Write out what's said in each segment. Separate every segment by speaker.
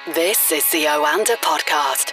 Speaker 1: This is the Oanda Podcast.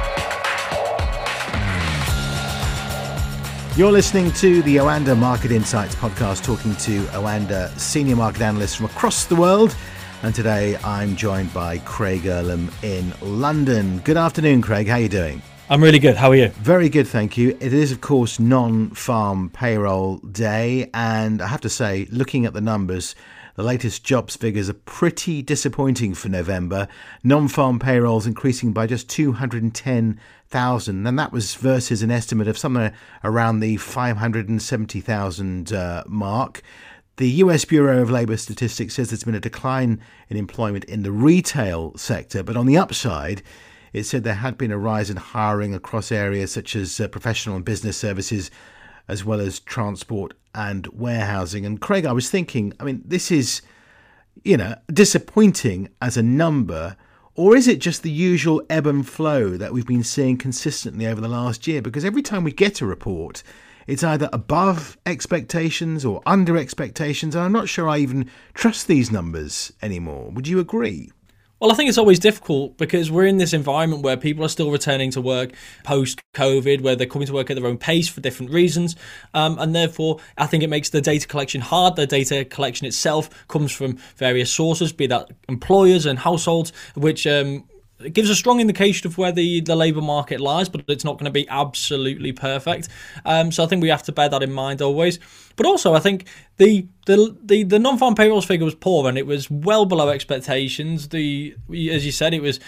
Speaker 2: You're listening to the Oanda Market Insights Podcast, talking to Oanda senior market analysts from across the world. And today I'm joined by Craig Erlam in London. Good afternoon, Craig. How are you doing?
Speaker 3: I'm really good. How are you?
Speaker 2: Very good, thank you. It is, of course, non-farm payroll day. And I have to say, looking at the numbers, the latest jobs figures are pretty disappointing for November. Non-farm payrolls increasing by just 210,000, and that was versus an estimate of somewhere around the 570,000 mark. The US Bureau of Labour Statistics says there's been a decline in employment in the retail sector, but on the upside, it said there had been a rise in hiring across areas such as professional and business services, as well as transport and warehousing. And Craig, I was thinking, this is, disappointing as a number, or is it just the usual ebb and flow that we've been seeing consistently over the last year? Because every time we get a report, it's either above expectations or under expectations, and I'm not sure I even trust these numbers anymore. Would you agree?
Speaker 3: Well, I think it's always difficult because we're in this environment where people are still returning to work post-COVID, where they're coming to work at their own pace for different reasons. And therefore, I think it makes the data collection hard. The data collection itself comes from various sources, be that employers and households, which it gives a strong indication of where the labour market lies, but it's not going to be absolutely perfect. So I think we have to bear that in mind always. But also, I think the non-farm payrolls figure was poor and it was well below expectations. As you said, it was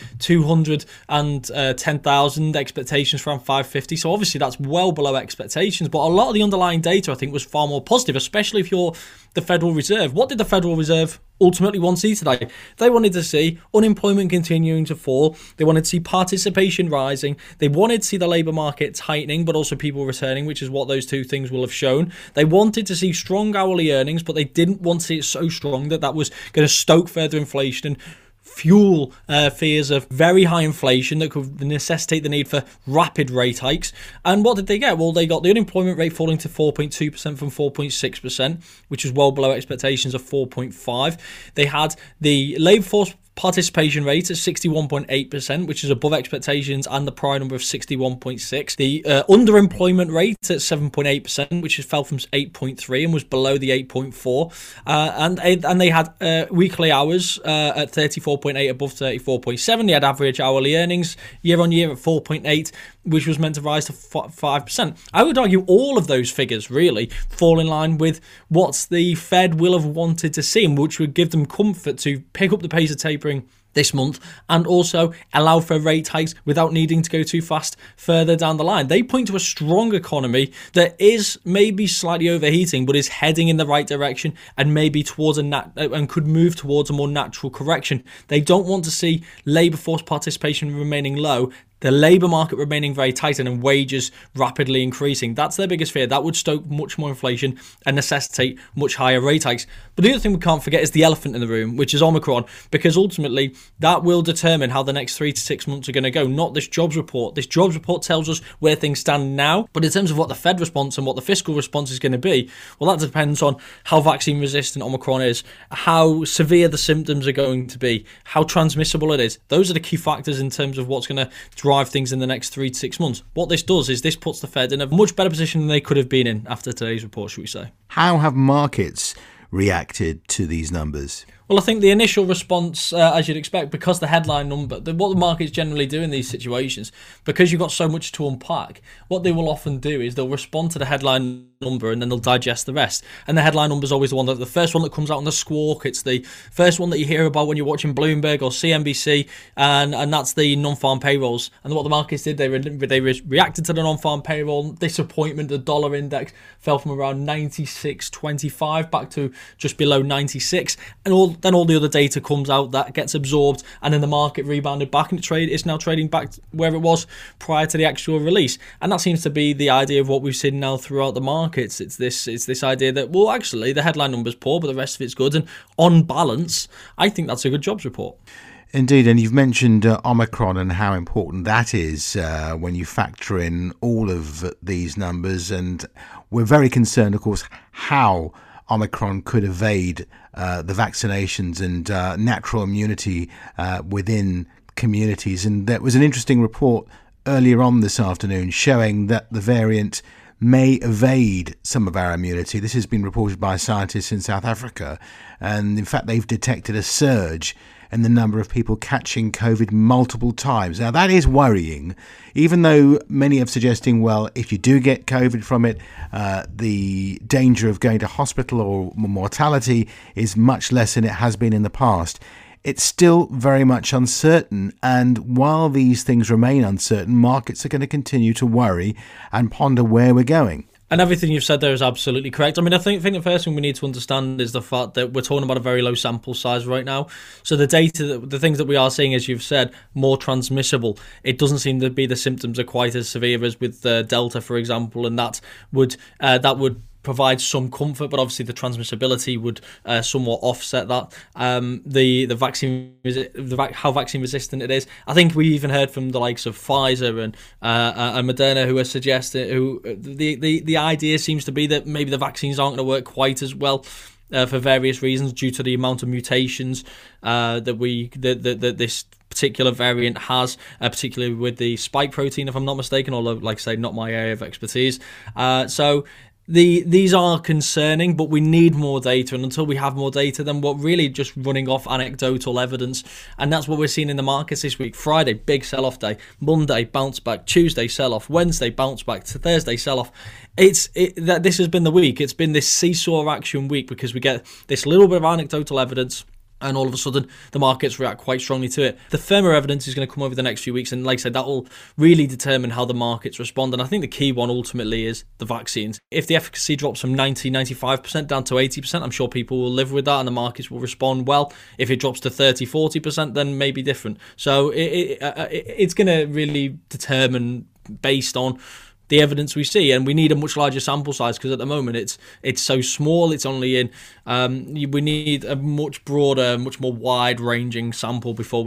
Speaker 3: 210,000, expectations from 550. So obviously that's well below expectations. But a lot of the underlying data, I think, was far more positive, especially if you're the Federal Reserve. What did the Federal Reserve ultimately want to see today? They wanted to see unemployment continuing to fall. They wanted to see participation rising. They wanted to see the labour market tightening, but also people returning, which is what those two things will have shown. They wanted to see strong hourly earnings, but they didn't want to see it so strong that was going to stoke further inflation and fuel fears of very high inflation that could necessitate the need for rapid rate hikes. And what did they get? Well, they got the unemployment rate falling to 4.2% from 4.6%, which is well below expectations of 4.5%. They had the labour force participation rate at 61.8%, which is above expectations, and the prior number of 61.6%. The underemployment rate at 7.8%, which fell from 8.3% and was below the 8.4%. And they had weekly hours at 34.8, above 34.7. They had average hourly earnings year on year at 4.8, which was meant to rise to 5%. I would argue all of those figures really fall in line with what the Fed will have wanted to see, and which would give them comfort to pick up the pace of tapering this month and also allow for rate hikes without needing to go too fast further down the line. They point to a strong economy that is maybe slightly overheating, but is heading in the right direction and maybe towards and could move towards a more natural correction. They don't want to see labour force participation remaining low, the labour market remaining very tight, and wages rapidly increasing. That's their biggest fear. That would stoke much more inflation and necessitate much higher rate hikes. But the other thing we can't forget is the elephant in the room, which is Omicron, because ultimately that will determine how the next 3 to 6 months are going to go, not this jobs report. This jobs report tells us where things stand now, but in terms of what the Fed response and what the fiscal response is going to be, well, that depends on how vaccine resistant Omicron is, how severe the symptoms are going to be, how transmissible it is. Those are the key factors in terms of what's going to drive things in the next 3 to 6 months. What this does is this puts the Fed in a much better position than they could have been in after today's report, should we say.
Speaker 2: How have markets reacted to these numbers?
Speaker 3: Well, I think the initial response, as you'd expect, because the headline number, what the markets generally do in these situations, because you've got so much to unpack, what they will often do is they'll respond to the headline number and then they'll digest the rest. And the headline number is always the first one that comes out on the squawk. It's the first one that you hear about when you're watching Bloomberg or CNBC, and that's the non-farm payrolls. And what the markets did, they reacted to the non-farm payroll. Disappointment, the dollar index fell from around 96.25 back to just below 96, and then all the other data comes out that gets absorbed, and then the market rebounded back, and it's now trading back where it was prior to the actual release. And that seems to be the idea of what we've seen now throughout the markets. It's this idea that, well, actually the headline number's poor, but the rest of it's good, and on balance, I think that's a good jobs report.
Speaker 2: Indeed, and you've mentioned Omicron and how important that is when you factor in all of these numbers, and we're very concerned, of course, how Omicron could evade the vaccinations and natural immunity within communities. And there was an interesting report earlier on this afternoon showing that the variant may evade some of our immunity. This has been reported by scientists in South Africa. And in fact, they've detected a surge in the number of people catching COVID multiple times. Now, that is worrying, even though many are suggesting, well, if you do get COVID from it, the danger of going to hospital or mortality is much less than it has been in the past. It's still very much uncertain, and while these things remain uncertain, markets are going to continue to worry and ponder where we're going.
Speaker 3: And everything you've said there is absolutely correct. I mean, I think the first thing we need to understand is the fact that we're talking about a very low sample size right now. So the data, the things that we are seeing, as you've said, more transmissible. It doesn't seem to be the symptoms are quite as severe as with Delta, for example, and that would provide some comfort, but obviously the transmissibility would somewhat offset that. The vaccine, how vaccine resistant it is. I think we even heard from the likes of Pfizer and Moderna who are suggesting the idea seems to be that maybe the vaccines aren't going to work quite as well. For various reasons, due to the amount of mutations that this particular variant has, particularly with the spike protein, if I'm not mistaken, although, like I say, not my area of expertise. So these are concerning, but we need more data, and until we have more data, then we're really just running off anecdotal evidence, and that's what we're seeing in the markets this week. Friday, big sell-off day. Monday, bounce back. Tuesday, sell-off. Wednesday, bounce back. To Thursday, sell-off. This has been the week. It's been this seesaw action week because we get this little bit of anecdotal evidence, and all of a sudden the markets react quite strongly to it. The firmer evidence is going to come over the next few weeks, and like I said, that will really determine how the markets respond. And I think the key one ultimately is the vaccines. If the efficacy drops from 90-95% down to 80%, I'm sure people will live with that and the markets will respond well. If it drops to 30-40%, then maybe different. So it's going to really determine based on the evidence we see, and we need a much larger sample size because at the moment it's so small. It's only in we need a much broader, much more wide-ranging sample before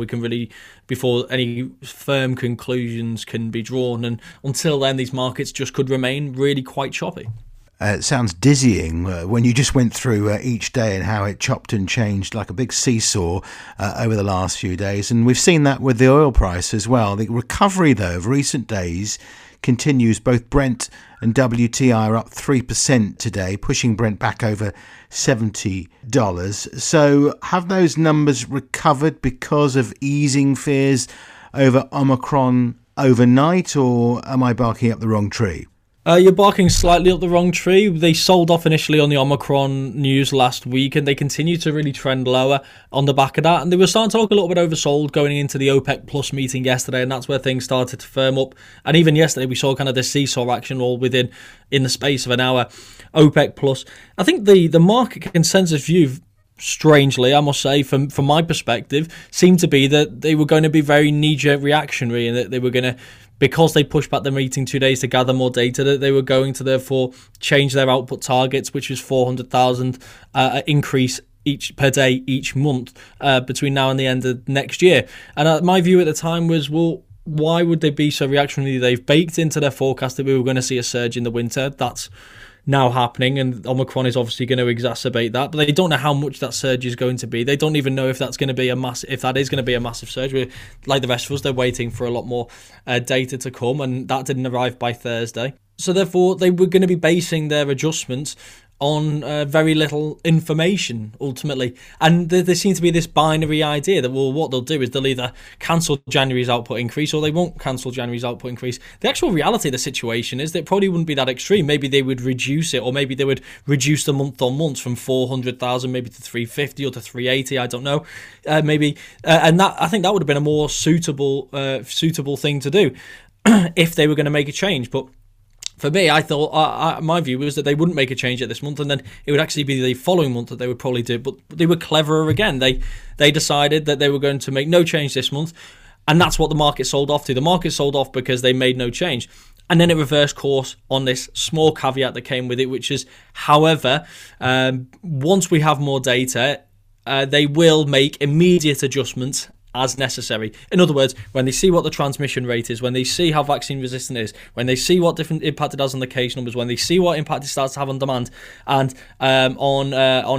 Speaker 3: any firm conclusions can be drawn. And until then, these markets just could remain really quite choppy.
Speaker 2: It sounds dizzying when you just went through each day and how it chopped and changed like a big seesaw over the last few days. And we've seen that with the oil price as well. The recovery, though, of recent days continues. Both Brent and WTI are up 3% today, pushing Brent back over $70. So have those numbers recovered because of easing fears over Omicron overnight, or am I barking up the wrong tree?
Speaker 3: You're barking slightly up the wrong tree. They sold off initially on the Omicron news last week, and they continue to really trend lower on the back of that. And they were starting to look a little bit oversold going into the OPEC Plus meeting yesterday, and that's where things started to firm up. And even yesterday, we saw kind of this seesaw action all in the space of an hour. OPEC Plus. I think the market consensus view, strangely, I must say, from my perspective, seemed to be that they were going to be very knee-jerk reactionary, and that they were going to, because they pushed back the meeting 2 days to gather more data, that they were going to therefore change their output targets, which was 400,000 increase per day each month between now and the end of next year. And my view at the time was, well, why would they be so reactionary? They've baked into their forecast that we were going to see a surge in the winter. That's now happening, and Omicron is obviously going to exacerbate that, but they don't know how much that surge is going to be. They don't even know if that's going to be if that is going to be a massive surge. Like the rest of us, they're waiting for a lot more data to come, and that didn't arrive by Thursday. So therefore, they were going to be basing their adjustments on very little information, ultimately. And there seems to be this binary idea that, well, what they'll do is they'll either cancel January's output increase or they won't cancel January's output increase. The actual reality of the situation is that it probably wouldn't be that extreme. Maybe they would reduce it, or maybe they would reduce the month-on-month from 400,000 maybe to 350 or to 380, I don't know. And that, I think that would have been a more suitable thing to do if they were going to make a change. But for me, I thought my view was that they wouldn't make a change at this month, and then it would actually be the following month that they would probably do. But they were cleverer again. They decided that they were going to make no change this month, and that's what the market sold off to. The market sold off because they made no change. And then it reversed course on this small caveat that came with it, which is, however, once we have more data, they will make immediate adjustments as necessary. In other words, when they see what the transmission rate is, when they see how vaccine resistant it is, when they see what different impact it has on the case numbers, when they see what impact it starts to have on demand, and on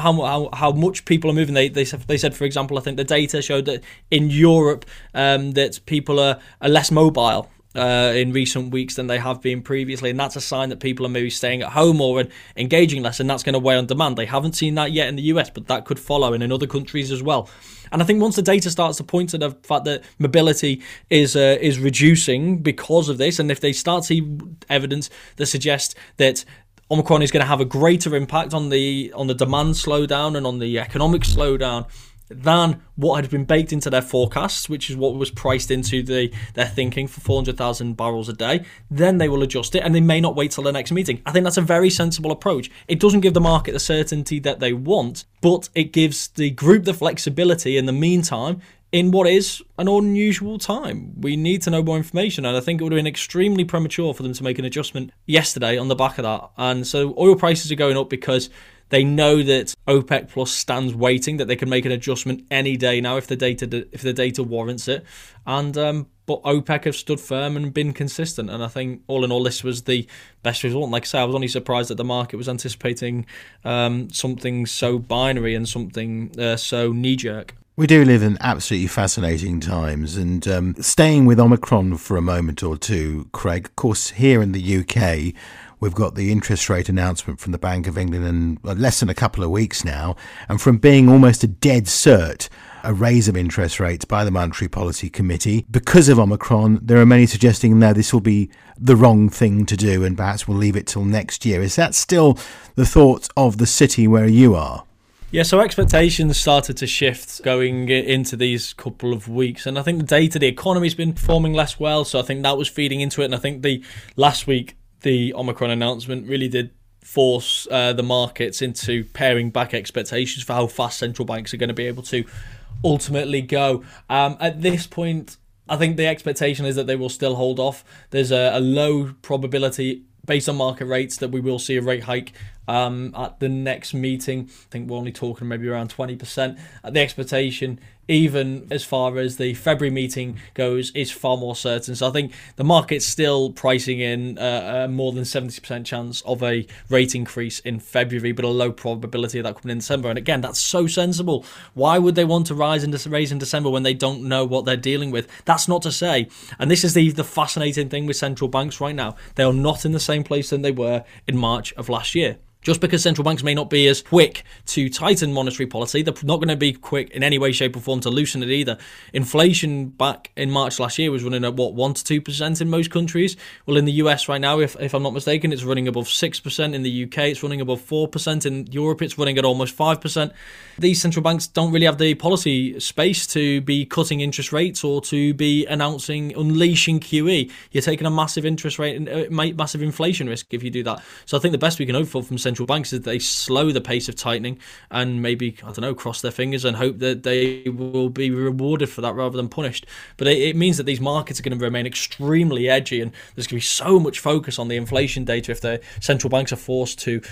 Speaker 3: how much people are moving. They said, for example, I think the data showed that in Europe that people are less mobile in recent weeks than they have been previously, and that's a sign that people are maybe staying at home or engaging less, and that's going to weigh on demand. They haven't seen that yet in the US, but that could follow, and in other countries as well. And I think once the data starts to point to the fact that mobility is reducing because of this, and if they start to see evidence that suggests that Omicron is going to have a greater impact on the demand slowdown and on the economic slowdown than what had been baked into their forecasts, which is what was priced into their thinking for 400,000 barrels a day, then they will adjust it, and they may not wait till the next meeting. I think that's a very sensible approach. It doesn't give the market the certainty that they want, but it gives the group the flexibility in the meantime in what is an unusual time. We need to know more information, and I think it would have been extremely premature for them to make an adjustment yesterday on the back of that. And so oil prices are going up because they know that OPEC Plus stands waiting, that they can make an adjustment any day now if the data warrants it. And but OPEC have stood firm and been consistent. And I think all in all, this was the best result. And like I say, I was only surprised that the market was anticipating something so binary and something so knee-jerk.
Speaker 2: We do live in absolutely fascinating times, and staying with Omicron for a moment or two, Craig, of course, here in the UK, we've got the interest rate announcement from the Bank of England in less than a couple of weeks now, and from being almost a dead cert, a raise of interest rates by the Monetary Policy Committee, because of Omicron, there are many suggesting now this will be the wrong thing to do and perhaps we'll leave it till next year. Is that still the thought of the city where you are?
Speaker 3: Yeah, so expectations started to shift going into these couple of weeks. And I think the economy's been performing less well. So I think that was feeding into it. And I think last week, the Omicron announcement really did force the markets into paring back expectations for how fast central banks are going to be able to ultimately go. At this point, I think the expectation is that they will still hold off. There's a low probability based on market rates that we will see a rate hike at the next meeting. I think we're only talking maybe around 20%. The expectation, even as far as the February meeting goes, is far more certain. So I think the market's still pricing in more than 70% chance of a rate increase in February, but a low probability of that coming in December. And again, that's so sensible. Why would they want to raise in December when they don't know what they're dealing with? That's not to say, and this is the fascinating thing with central banks right now, they are not in the same place than they were in March of last year. Just because central banks may not be as quick to tighten monetary policy, they're not going to be quick in any way, shape or form to loosen it either. Inflation back in March last year was running at 1 to 2% in most countries. Well, in the US right now, if I'm not mistaken, it's running above 6%. In the UK, it's running above 4%. In Europe, it's running at almost 5%. These central banks don't really have the policy space to be cutting interest rates or to be unleashing QE. You're taking a massive interest rate, massive inflation risk if you do that. So I think the best we can hope for from central banks is that they slow the pace of tightening and maybe, cross their fingers and hope that they will be rewarded for that rather than punished. But it means that these markets are going to remain extremely edgy, and there's going to be so much focus on the inflation data if the central banks are forced to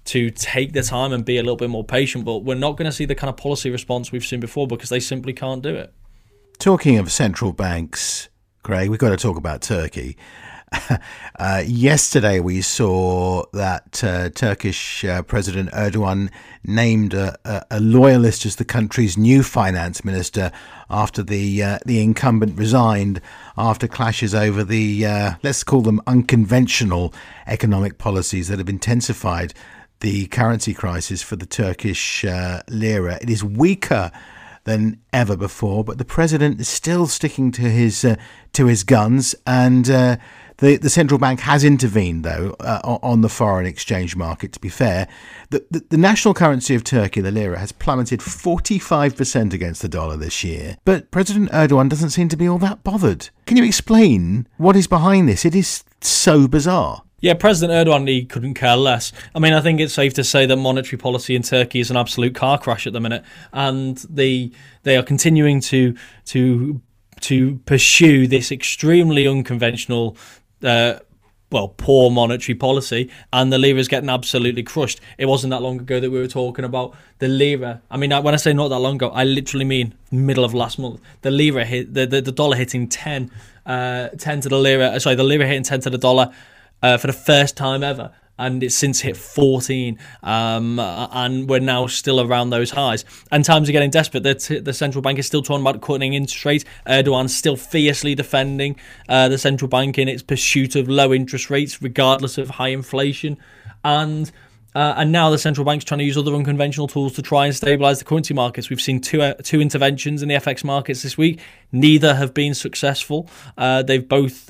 Speaker 3: take their time and be a little bit more patient. But we're not going to see the kind of policy response we've seen before because they simply can't do it.
Speaker 2: Talking of central banks, Craig, we've got to talk about Turkey. Yesterday we saw that Turkish President Erdogan named a loyalist as the country's new finance minister after the incumbent resigned after clashes over the, let's call them unconventional economic policies that have intensified the currency crisis for the Turkish lira. It is weaker than ever before, but the president is still sticking to his guns, and the central bank has intervened, though, on the foreign exchange market. To be fair, the national currency of Turkey, the lira, has plummeted 45% against the dollar this year. But President Erdogan doesn't seem to be all that bothered. Can you explain what is behind this? It is so bizarre.
Speaker 3: Yeah, President Erdogan, he couldn't care less. I mean, I think it's safe to say that monetary policy in Turkey is an absolute car crash at the minute, and they are continuing to pursue this extremely unconventional poor monetary policy, and the lira is getting absolutely crushed. It wasn't that long ago that we were talking about the lira. I mean, when I say not that long ago, I literally mean middle of last month. The lira hit the dollar hitting 10 to the lira. Sorry, the lira hitting 10 to the dollar for the first time ever. And it's since hit 14, and we're now still around those highs. And times are getting desperate. The central bank is still talking about cutting interest rates. Erdogan's still fiercely defending the central bank in its pursuit of low interest rates, regardless of high inflation. And now the central bank's trying to use other unconventional tools to try and stabilise the currency markets. We've seen two interventions in the FX markets this week. Neither have been successful. They've both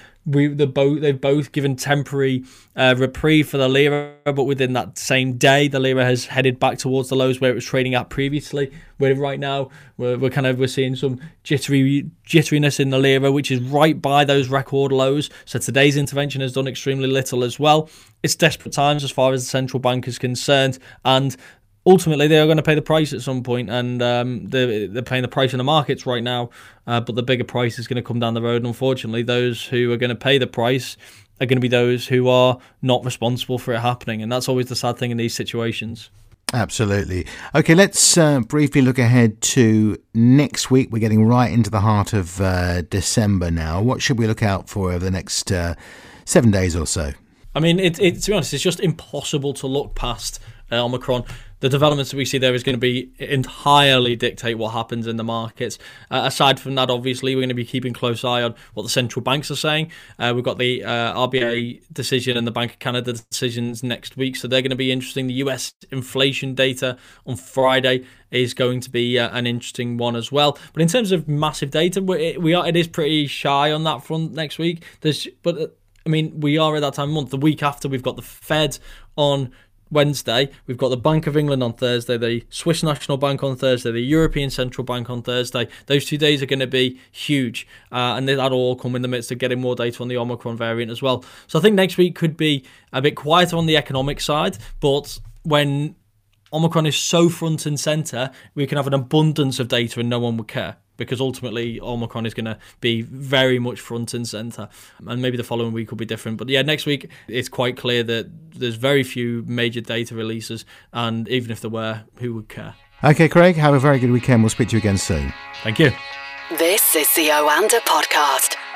Speaker 3: given temporary reprieve for the lira, but within that same day, the lira has headed back towards the lows where it was trading at previously. Where right now we're seeing some jitteriness in the lira, which is right by those record lows. So today's intervention has done extremely little as well. It's desperate times as far as the central bank is concerned, and ultimately, they are going to pay the price at some point, and they're paying the price in the markets right now, but the bigger price is going to come down the road. And unfortunately, those who are going to pay the price are going to be those who are not responsible for it happening, and that's always the sad thing in these situations.
Speaker 2: Absolutely. Okay, let's briefly look ahead to next week. We're getting right into the heart of December now. What should we look out for over the next 7 days or so?
Speaker 3: I mean, to be honest, it's just impossible to look past Omicron. The developments that we see there is going to be entirely dictate what happens in the markets. Aside from that, obviously, we're going to be keeping close eye on what the central banks are saying. We've got the RBA decision and the Bank of Canada decisions next week, so they're going to be interesting. The US inflation data on Friday is going to be an interesting one as well. But in terms of massive data, it is pretty shy on that front next week. We are at that time of month. The week after, we've got the Fed on Wednesday, we've got the Bank of England on Thursday, the Swiss National Bank on Thursday, the European Central Bank on Thursday. Those 2 days are going to be huge, and that'll all come in the midst of getting more data on the Omicron variant as well. So I think next week could be a bit quieter on the economic side, but when Omicron is so front and centre, we can have an abundance of data and no one would care, because ultimately Omicron is going to be very much front and centre, and maybe the following week will be different. But yeah, next week it's quite clear that there's very few major data releases, and even if there were, who would care?
Speaker 2: Okay, Craig, have a very good weekend. We'll speak to you again soon.
Speaker 3: Thank you.
Speaker 1: This is the Oanda Podcast.